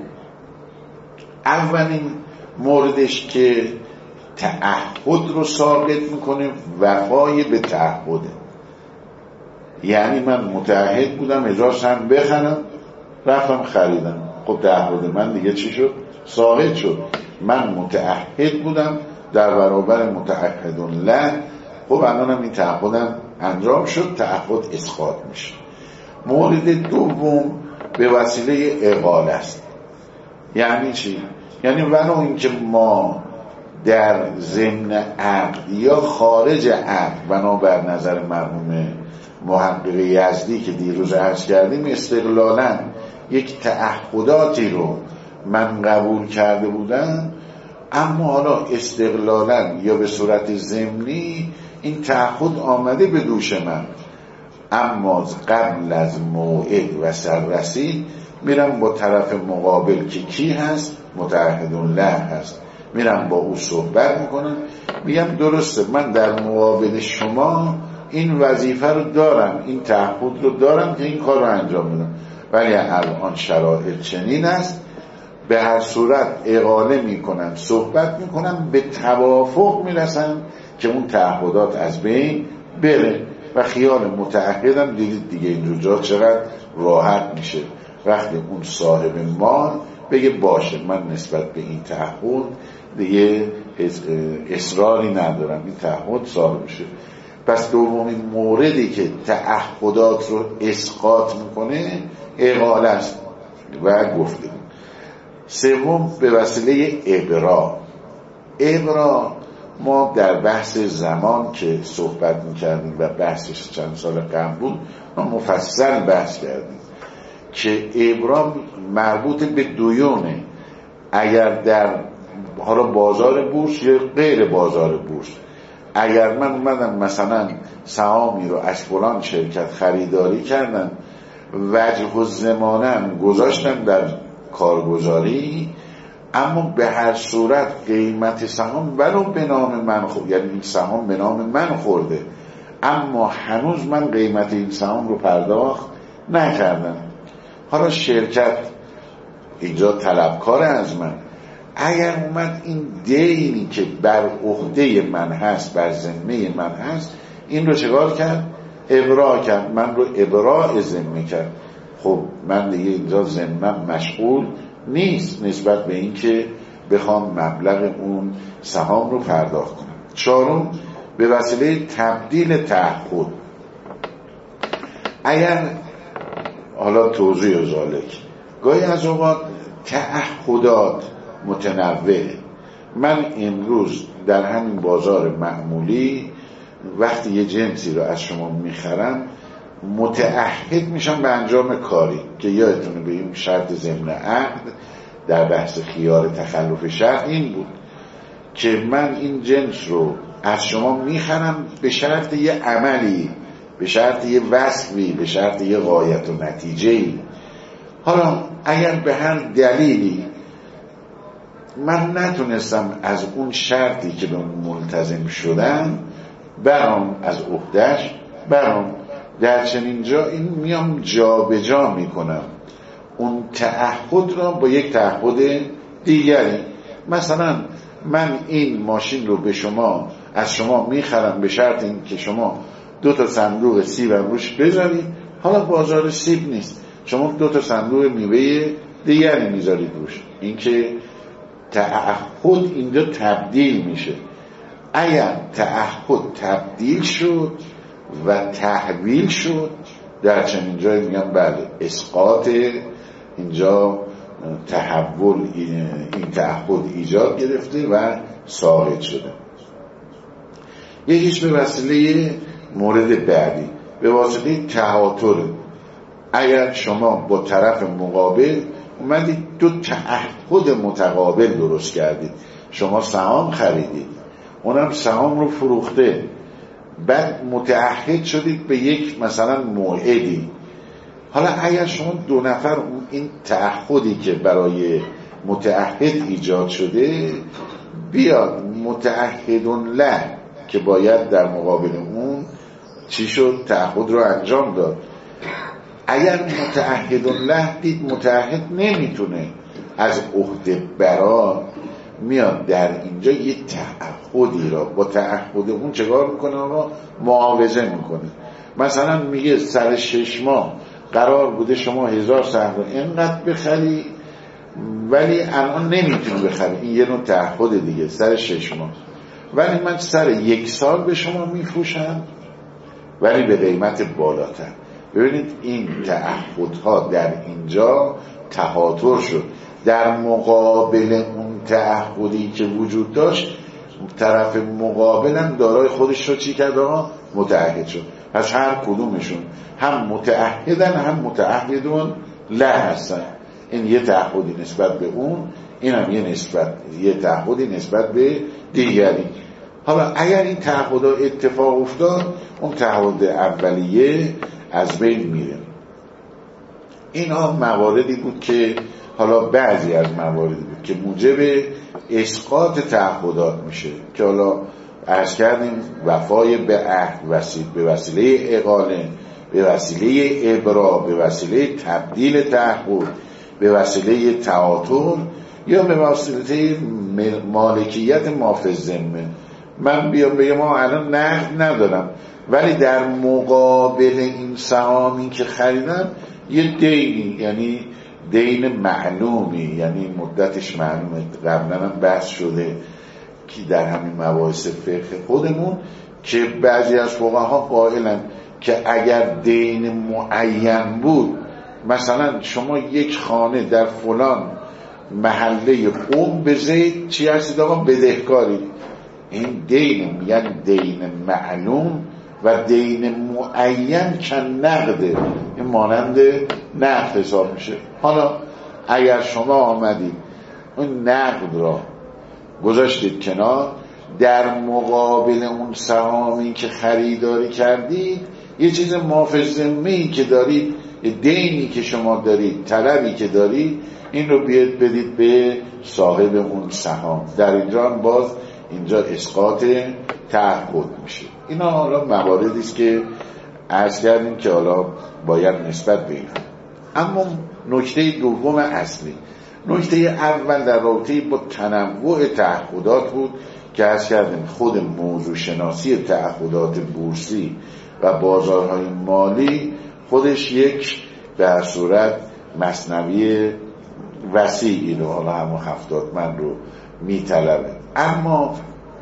اولین موردش که تعهد رو ثابت میکنه وفای به تعهده. یعنی من متعهد بودم هزار سهم بخرم، رفتم خریدم، خب تعهد من دیگه چی شد؟ ثابت شد. من متعهد بودم در برابر متعهدون له، خب الانم این تعهدم انجام شد، تعهد اسقاط میشه. مورد دوم به وسیله اقاله است. یعنی چی؟ یعنی ولو اینکه ما در ضمن عقد یا خارج عقد بنابر نظر مرحوم محقق یزدی که دیروز عرض کردیم استقلالا یک تعهداتی رو من قبول کرده بودم، اما حالا استقلالا یا به صورت ضمنی این تعهد آمده به دوش من، اما قبل از موعد و سررسی میرم با طرف مقابل که کی هست؟ متعهدون له هست، میرم با او صحبت میکنم، میگم درسته من در مقابل شما این وظیفه رو دارم، این تعهد رو دارم که این کار رو انجام بدم، ولی الان شرایط چنین است، به هر صورت اقاله میکنم، صحبت میکنم، به توافق میرسم که اون تعهدات از بین بره و خیال متعهدم دیدید دیگه اینجور جا چقدر راحت میشه وقتی اون صاحب مال بگه باشه من نسبت به این تعهد دیگه اصراری ندارم، این تعهد صادر میشه. پس دومین موردی که تعهدات رو اسقاط میکنه اقاله است و گفته. سوم به وسیله ابرا. ابرا ما در بحث زمان که صحبت میکردیم و بحثش چند سال قبل بود ما مفصل بحث کردیم که ابرا مربوط به دیونه. اگر در حالا بازار بورس یا غیر بازار بورس، اگر من اومدم مثلا سهامی رو از فلان شرکت خریداری کردم، وجه و زمانم گذاشتم در کارگزاری، اما به هر صورت قیمت سهام ولو به نام من خورد، یعنی این سهام به نام من خورده اما هنوز من قیمت این سهام رو پرداخت نکردم. حالا شرکت اینجا طلبکار از من، اگر اومد این دینی که بر عهده من هست، بر ذمه من هست، این رو چکار کرد؟ ابرا کرد، من رو ابراء ذمه کرد. خب من دیگه اینجا ذمم مشغول نیست نسبت به این که بخوام مبلغ اون سهام رو پرداخت کنم. چهارم به وسیله تبدیل تعهد. اگر حالا توضیح ذالک گاهی از اوقات تعهدات متنوع، من امروز در همین بازار معمولی وقتی یه جنسی رو از شما میخرم متعهد میشم به انجام کاری که یادتونه به این شرط ضمن عقد در بحث خیار تخلف شرط این بود که من این جنس رو از شما میخرم به شرط یه عملی، به شرط یه وصفی، به شرط یه غایت و نتیجه‌ای. حالا اگر به هر دلیلی من نتونستم از اون شرطی که به اون ملتزم شدم برام از عهده‌اش برام، در چنین جا این میام جا به جا میکنم اون تعهد را با یک تعهد دیگری. مثلا من این ماشین رو به شما از شما میخرم به شرط این که شما دو تا صندوق سیب روش بذارید، حالا بازار سیب نیست، شما دو تا صندوق میوه دیگری میذارید روش، این که تعهد اینجا تبدیل میشه. اگر تعهد تبدیل شد و تحویل شد در چنین جایی میگم بله اسقاط اینجا تحول این تعهد ایجاد گرفته و ساقط شده. یکیش به وسیله مورد بعدی به واسطه تهاتر. اگر شما با طرف مقابل اومدید دو تعهد متقابل درست کردید، شما سهام خریدید اونم سهام رو فروخته، بعد متعهد شدید به یک مثلا موعدی. حالا اگر شما دو نفر این تعهدی که برای متعهد ایجاد شده، بیاد متعهد له که باید در مقابل اون چی شد؟ تعهد رو انجام داد. اگر متعهد له دید متعهد نمیتونه از عهده برا، میاد در اینجا یه تعهدی را با تعهد اون چگاه میکنه؟ آقا معاوضه میکنه. مثلا میگه سر شش ماه قرار بوده شما هزار سهم رو اینقدر بخری ولی الان نمیتونی بخری، این یه نوع تعهد دیگه، سر شش ماه، ولی من سر یک سال به شما میفروشم ولی به قیمت بالاتر. ببینید این تعهدها در اینجا تهاتر شد. در مقابل اون تعهدی که وجود داشت، طرف مقابلم دارای خودش رو چی کرد؟ متعهد شد. پس هر کدومشون هم متعهدن هم متعهدون له هستن. این یه تعهدی نسبت به اون، این هم یه نسبت یه تعهدی نسبت به دیگری. حالا اگر این تعهدها اتفاق افتاد، اون تعهد اولیه از بین میره. اینها مواردی بود که حالا بعضی از مواردی بود که موجب اسقاط تعهدات میشه، که حالا عرض کردیم وفای به عهد وسیله به وسیله اقاله، به وسیله ابرا، به وسیله تبدیل تعهد، به وسیله تعاطل، یا به وسیله مالکیت مافذمه. من بیام بگم ما الان نقد ندارم ولی در مقابل این سهامی که خریدم یه دینی، یعنی دین معلومی، یعنی مدتش معلومه، قبلا هم بحث شده که در همین مباحث فقه خودمون که بعضی از فقها قائلن که اگر دین معین بود، مثلا شما یک خانه در فلان محله قم به زید چی هستید آقا؟ بدهکاری. این دین، یعنی دین معلوم و دین معین که نقده، این مانند نقد حساب میشه. حالا اگر شما آمدید اون نقد را گذاشتید کنار، در مقابل اون سهامی که خریداری کردید یه چیز مافذمه‌ای که دارید، یه دینی که شما دارید، طلبی که دارید، این رو بیاد بدید به صاحب اون سهام. در اینجا هم باز اینجا اسقاط تعهد میشه. اینا حالا مواردی است که عرض کردیم که حالا باید نسبت به این. اما نکته دوم اصلی، نکته اول در رابطه با تنوع تعهدات بود که عرض کردیم خود موضوع شناسی تعهدات بورسی و بازارهای مالی خودش یک در صورت مثنوی وسیعی رو، حالا همون هفتاد من رو میطلبه. اما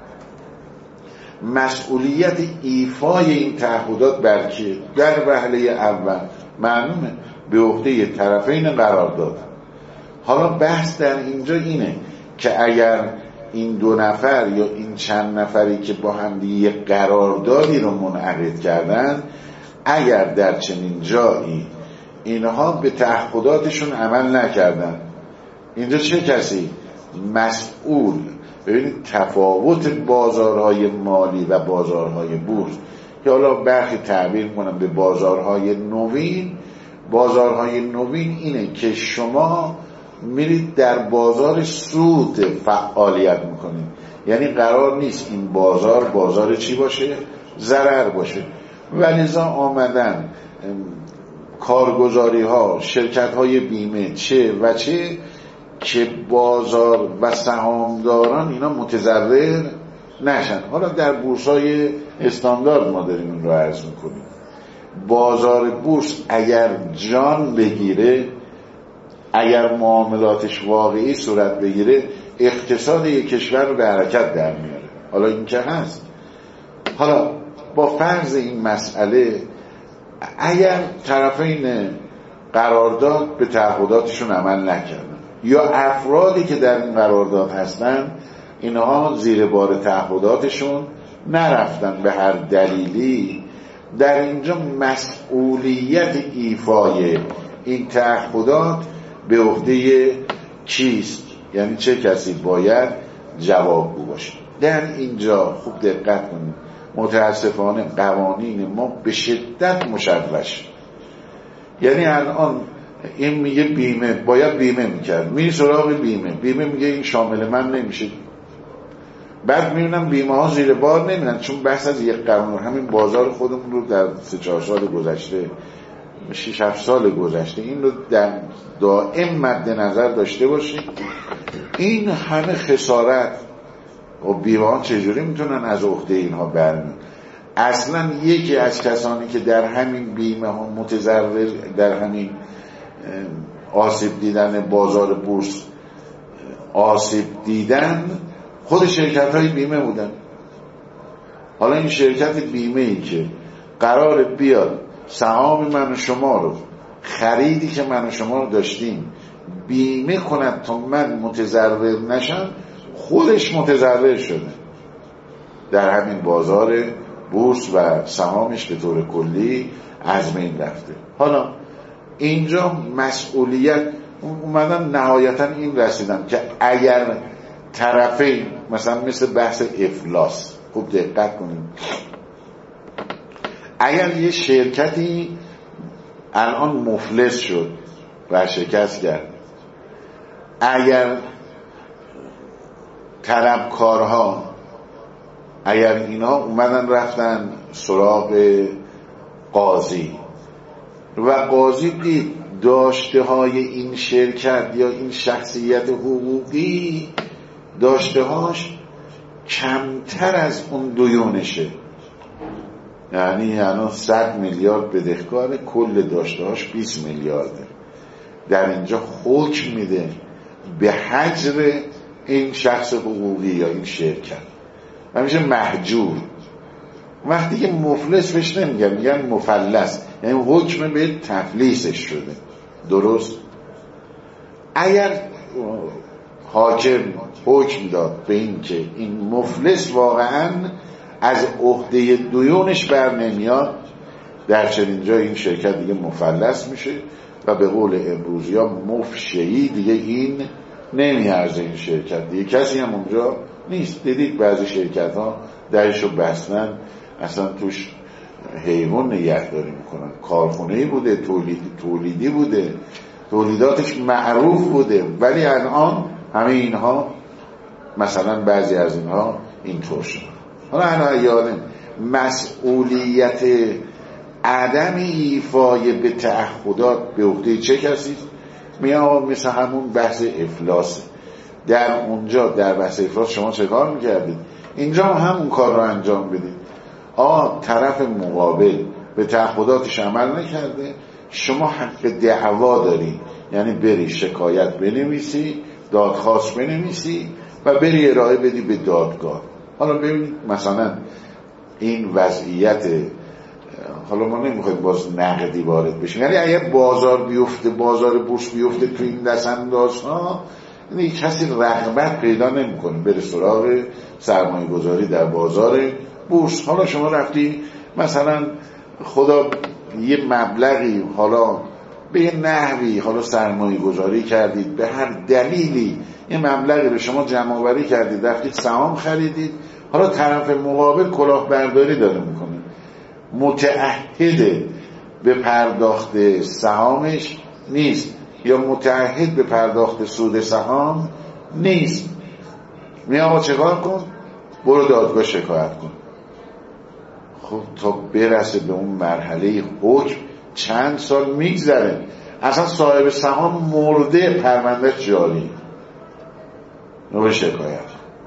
مسئولیت ایفای این تعهدات بر کیه؟ در وهله اول معلومه به عهده طرفین قرار دادن. حالا بحث در اینجا اینه که اگر این دو نفر یا این چند نفری که با هم دیگه قراردادی رو منعقد کردن، اگر در چنین جایی اینها به تعهداتشون عمل نکردن، اینجا چه کسی مسئول؟ ببینید تفاوت بازارهای مالی و بازارهای بورس، که حالا برخی تعبیر کنم به بازارهای نوین. بازارهای نوین اینه که شما میرید در بازار سود فعالیت میکنید، یعنی قرار نیست این بازار بازار چی باشه؟ ضرر باشه. ولذا آمدن کارگزاری ها، شرکت های بیمه چه و چه که بازار و سهامداران اینا متضرر نشن. حالا در بورس های استاندارد ما داریم این رو عرض میکنیم. بازار بورس اگر جان بگیره، اگر معاملاتش واقعی صورت بگیره، اقتصاد یک کشور رو به حرکت در میاره. حالا این که هست. حالا با فرض این مسئله، اگر طرفین قرارداد به تعهداتشون عمل نکردن یا افرادی که در این قرارداد هستن اینها زیر بار تعهداتشون نرفتن به هر دلیلی، در اینجا مسئولیت ایفای این تعهدات به عهده چیست؟ یعنی چه کسی باید جوابگو باشه؟ در اینجا خوب دقت کنید، متاسفانه قوانین ما به شدت مشوش. یعنی الان این میگه بیمه، باید بیمه میکرد، میری سراغ بیمه، بیمه میگه این شامل من نمیشه. بعد میبینم بیمه ها زیر بار نمیرن، چون بحث از یک قانون. همین بازار خودمون رو در سه چهار سال گذشته، شش هفت سال گذشته، این رو در دائم مد نظر داشته باشید. این همه خسارت و بیمه ها چجوری میتونن از عهده اینها برمیان؟ اصلا یکی از کسانی که در همین بیمه ها متضرر، در همین آسیب دیدن بازار بورس آسیب دیدن، خود شرکت های بیمه بودن. حالا این شرکت بیمه ای که قرار بیاد سهام من و شما رو، خریدی که من و شما رو داشتیم، بیمه کند تا من متضرر نشم، خودش متضرر شده در همین بازار بورس و سهامش به طور کلی از بین رفته. حالا اینجا مسئولیت اومدم نهایتا این رسیدم که اگر طرفین، مثلا مثل بحث افلاس، خوب دقت کنیم، اگر یه شرکتی الان مفلس شد و شکست کرد، اگر طلبکارها، اگر اینا اومدن رفتن سراغ قاضی و قاضی دید داشته های این شرکت یا این شخصیت حقوقی داشته هاش کمتر از اون دیونشه، یعنی الان صد میلیارد بدهکار، کل داشته هاش بیست میلیارده، در اینجا حکم میده به حجر این شخص حقوقی یا این شرکت و میشه محجور. وقتی که مفلس بهش نمیگن، میگن مفلس، یعنی حکم به تفلیسش شده. درست؟ اگر حاکم حکم داد به این که این مفلس واقعا از عهده دیونش بر نمیاد، در چنین جای این شرکت دیگه مفلس میشه و به قول امروزی ها مفشعی، دیگه این نمیارزه این شرکت، دیگه کسی هم اونجا نیست. دیدید بعضی شرکت ها درشو بستن، اصلا توش حیوان نگهداری میکنن، کارخونه‌ای بوده، تولیدی تولیدی بوده، تولیداتش معروف بوده، ولی الان همه اینها، مثلا بعضی از اینها اینطور شد. حالا انا یادم مسئولیت عدم ایفای به تعهدات به عهده چه کسی؟ میام مثل همون بحث افلاس، در اونجا در بحث افلاس شما چه کار میکردید؟ اینجا همون کار رو انجام بدید. آه طرف مقابل به تعهداتش عمل نکرده، شما حق دعوا داری، یعنی بری شکایت بنویسی، دادخواست بنویسی و بری ارائه بدی به دادگاه. حالا ببینید مثلا این وضعیت، حالا ما نمیخوایم باز نقدی وارد بشیم، یعنی اگه بازار بیفته، بازار بورس بیفته تو این دستانداز ها، یعنی کسی رغبت پیدا نمیکنه بره سراغ سرمایه گذاری در بازار بورس. حالا شما رفتی مثلا خدا یه مبلغی، حالا به یه نحوی حالا سرمایه گذاری کردید، به هر دلیلی یه مبلغی به شما جمع آوری کردید، رفتید سهام خریدید، حالا طرف مقابل کلاهبرداری داره میکنه، متعهد به پرداخت سهامش نیست یا متعهد به پرداخت سود سهام نیست، می آقا چه کار کن؟ برو دادگاه شکایت کن. خب تا برسه به اون مرحله حکم چند سال میگذره، اصلا صاحب سهام مرده، پرونده جاری، نوع شکایت.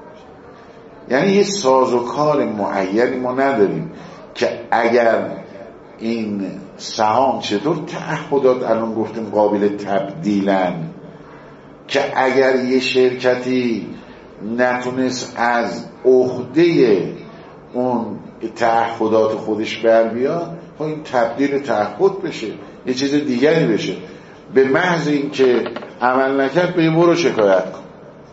یعنی یه سازوکار معینی ما نداریم که اگر این سهام، چطور تعهدات الان گفتیم قابل تبدیلن، که اگر یه شرکتی نتونست از عهده اون تعهدات خودش بر بیاد، خب این تبدیل تعهد بشه، یه چیز دیگری بشه، به محض این که عمل نکرد به برو شکایت کن.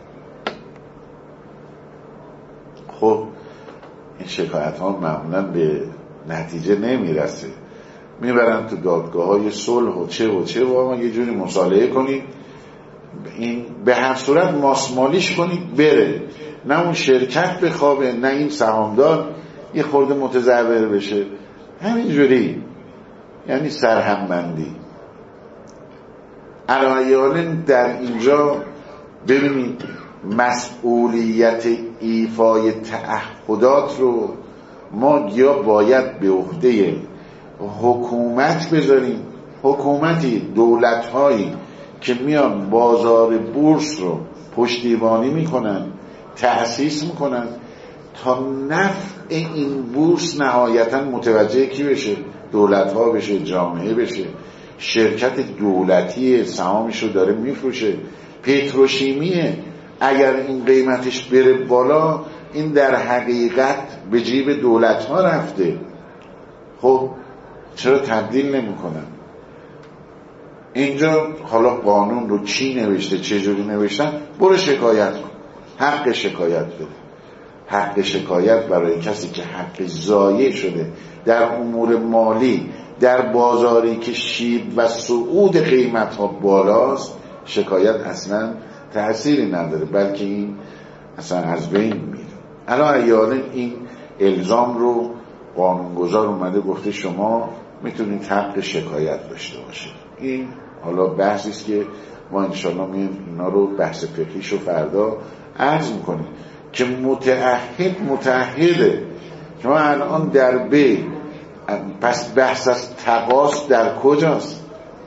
خب این شکایت ها معمولا به نتیجه نمیرسه، میبرن تو دادگاه های صلح و چه و چه و ما یه جوری مصالحه کنید، این به هر صورت ماسمالیش کنید بره، نه اون شرکت بخوابه، نه این سهامدار یه خورده متضرر بشه، همینجوری، یعنی سرهمبندی. علایال در اینجا ببینید مسئولیت ایفای تعهدات رو ما یا باید به عهده حکومت بذاریم، حکومتی دولت‌هایی که میان بازار بورس رو پشتیبانی میکنن، تأسیس میکنن تا نفع این بورس نهایتا متوجه کی بشه؟ دولت‌ها بشه، جامعه بشه. شرکت دولتی سهامش رو داره میفروشه، پتروشیمیه، اگر این قیمتش بره بالا این در حقیقت به جیب دولت‌ها رفته. خب چرا تبدیل نمی‌کنن؟ اینجا حالا قانون رو چی نوشته، چه جوری نوشتن، برو شکایت کن، حق شکایت بده. حق شکایت برای کسی که حق ضایع شده در امور مالی در بازاری که شیب و صعود قیمت ها بالاست، شکایت اصلا تأثیری نداره، بلکه این اصلا از بین میره. الان ایاله این الزام رو قانونگذار اومده گفته شما میتونید حق شکایت داشته باشید. این حالا بحثی است که ما انشالله میایم اینا رو بحث فقهیش رو فردا عرض میکنیم که متعهد متعهده. شما الان در بی پس بحث از تقاص در کجاست؟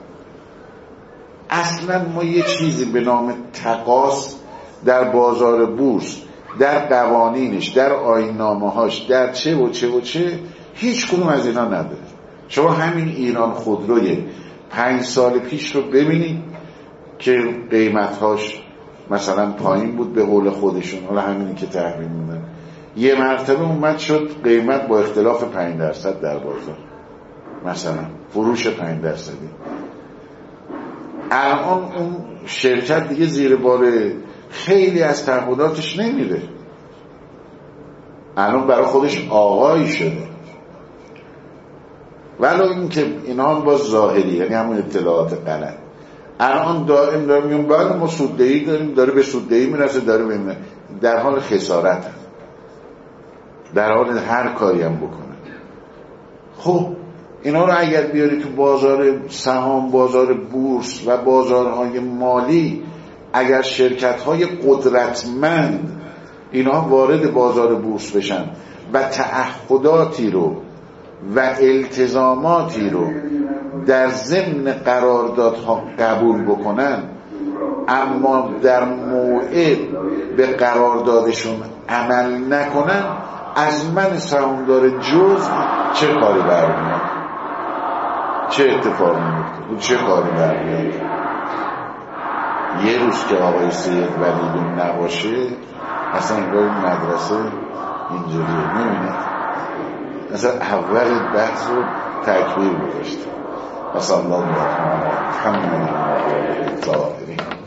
اصلا ما یه چیزی به نام تقاص در بازار بورس، در قوانینش، در آیین‌نامه‌هاش، در چه و چه و چه، هیچ کدوم از اینا نداره. شما همین ایران خودروی پنج سال پیش رو ببینید که قیمت‌هاش مثلا پایین بود به قول خودشون، حالا همینی که تحریم میدن، یه مرتبه اومد شد قیمت با اختلاف پنج درصد در بازار، مثلا فروش پنج درصدی. الان اون شرکت دیگه زیر بار خیلی از تعهداتش نمیره، الان برای خودش آقایی شده. ولو این که اینا هم باز ظاهری، یعنی همون اطلاعات غلط. الان داریم داریم میگم بعد ما سوددهی داریم، داره به سوددهی میرسه، داره به در حال خسارت هست، در حال هر کاری هم بکنه. خب اینا رو اگر بیاری تو بازار سهام، بازار بورس و بازارهای مالی، اگر شرکت‌های قدرتمند اینا وارد بازار بورس بشن و تعهداتی رو و التزاماتی رو در ضمن قراردادها قبول بکنن اما در موعد به قراردادشون عمل نکنن، از من سهامدار جزء چه کاری برمیاد؟ چه اتفاقی میفته؟ چه کاری برمیاد؟ یه روز که آقای سید ولیدون نباشه اصلا انگار مدرسه اینجوریه، میبینید اصلا اول بحث رو تکبیر گذاشته. و صلی الله علیه و آله محمد